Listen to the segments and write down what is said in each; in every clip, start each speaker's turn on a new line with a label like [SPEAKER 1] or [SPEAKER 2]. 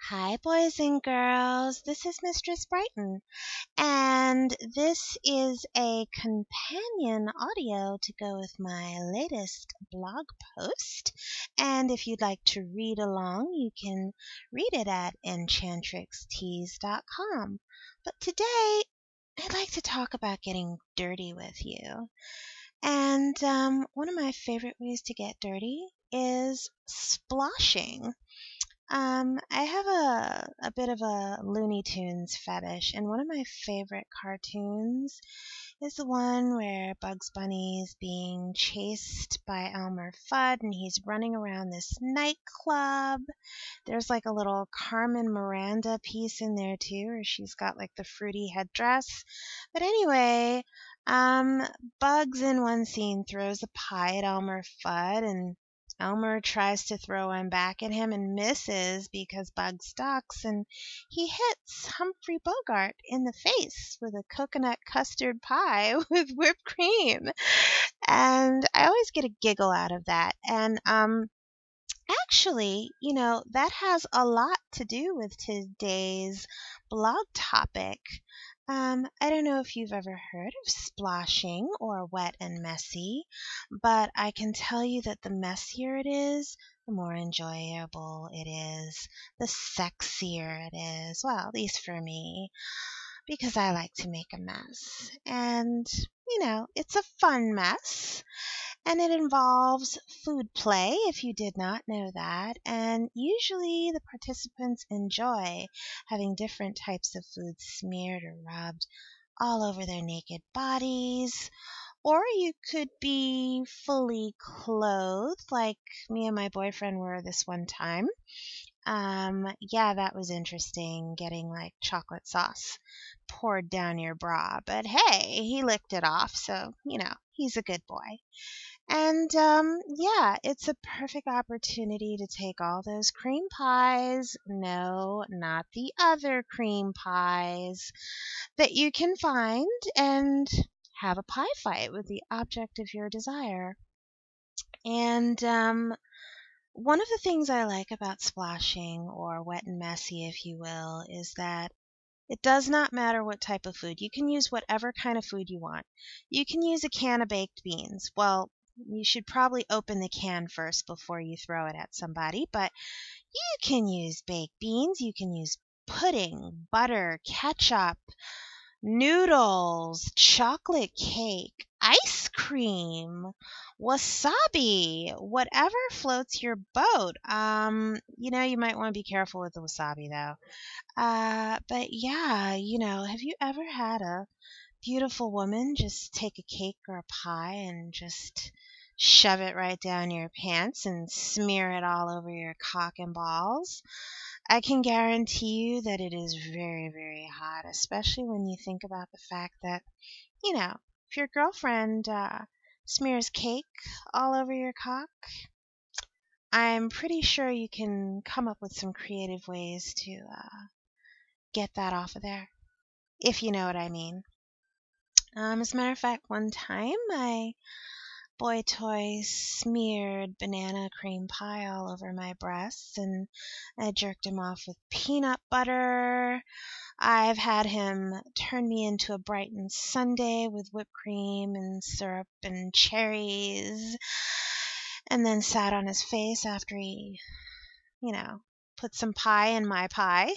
[SPEAKER 1] Hi, boys and girls. This is Mistress Brighton, and this is a companion audio to go with my latest blog post. And if you'd like to read along, you can read it at enchantrixtees.com. But today, I'd like to talk about getting dirty with you. And one of my favorite ways to get dirty is splashing. I have a bit of a Looney Tunes fetish, and one of my favorite cartoons is the one where Bugs Bunny is being chased by Elmer Fudd, and he's running around this nightclub. There's like a little Carmen Miranda piece in there too, where she's got like the fruity headdress. But anyway, Bugs in one scene throws a pie at Elmer Fudd, and Elmer tries to throw one back at him and misses because Bugs ducks, and he hits Humphrey Bogart in the face with a coconut custard pie with whipped cream. And I always get a giggle out of that. And actually, that has a lot to do with today's blog topic. I don't know if you've ever heard of splashing or wet and messy, but I can tell you that the messier it is, the more enjoyable it is, the sexier it is. Well, at least for me, because I like to make a mess. And, it's a fun mess. And it involves food play, if you did not know that. And usually the participants enjoy having different types of food smeared or rubbed all over their naked bodies. Or you could be fully clothed, like me and my boyfriend were this one time. Yeah, that was interesting, getting like chocolate sauce poured down your bra. But hey, he licked it off, so, he's a good boy. And yeah, it's a perfect opportunity to take all those cream pies, no, not the other cream pies, that you can find and have a pie fight with the object of your desire. And one of the things I like about splashing, or wet and messy, if you will, is that it does not matter what type of food. You can use whatever kind of food you want. You can use a can of baked beans. Well, you should probably open the can first before you throw it at somebody, but you can use baked beans, you can use pudding, butter, ketchup, noodles, chocolate cake, ice cream, wasabi, whatever floats your boat. You might want to be careful with the wasabi though. But yeah, have you ever had a beautiful woman just take a cake or a pie and just shove it right down your pants and smear it all over your cock and balls? I can guarantee you that it is very, very hot, especially when you think about the fact that, if your girlfriend smears cake all over your cock, I'm pretty sure you can come up with some creative ways to get that off of there, if you know what I mean. As a matter of fact, one time my boy toy smeared banana cream pie all over my breasts, and I jerked him off with peanut butter. I've had him turn me into a Brighton sundae with whipped cream and syrup and cherries, and then sat on his face after he, put some pie in my pie.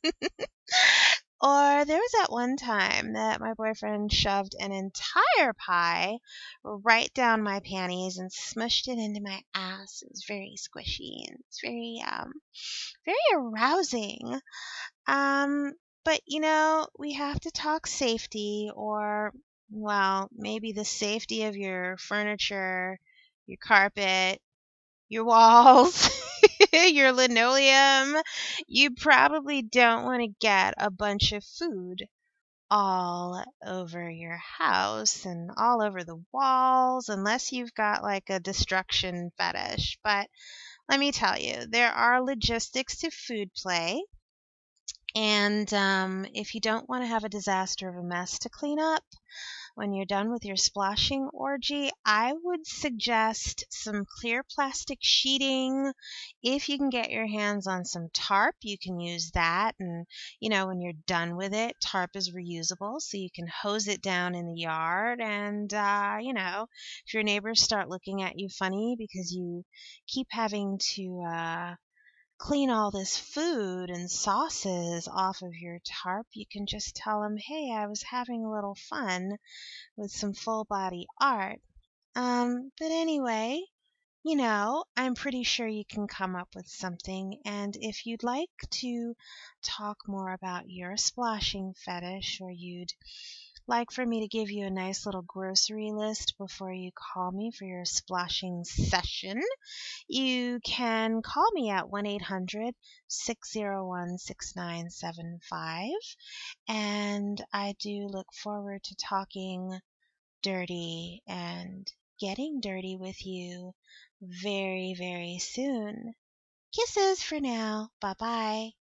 [SPEAKER 1] Or there was that one time that my boyfriend shoved an entire pie right down my panties and smushed it into my ass. It was very squishy and it's very arousing. But we have to talk safety, or well, maybe the safety of your furniture, your carpet, your walls, your linoleum. You probably don't want to get a bunch of food all over your house and all over the walls, unless you've got like a destruction fetish. But let me tell you, there are logistics to food play. And if you don't want to have a disaster of a mess to clean up, when you're done with your splashing orgy, I would suggest some clear plastic sheeting. If you can get your hands on some tarp, you can use that. And, when you're done with it, tarp is reusable, so you can hose it down in the yard. And, if your neighbors start looking at you funny because you keep having to, clean all this food and sauces off of your tarp, you can just tell them, hey, I was having a little fun with some full body art. But anyway, I'm pretty sure you can come up with something. And if you'd like to talk more about your splashing fetish, or you'd like for me to give you a nice little grocery list before you call me for your splashing session, you can call me at 1-800-601-6975. And I do look forward to talking dirty and getting dirty with you very, very soon. Kisses for now. Bye-bye.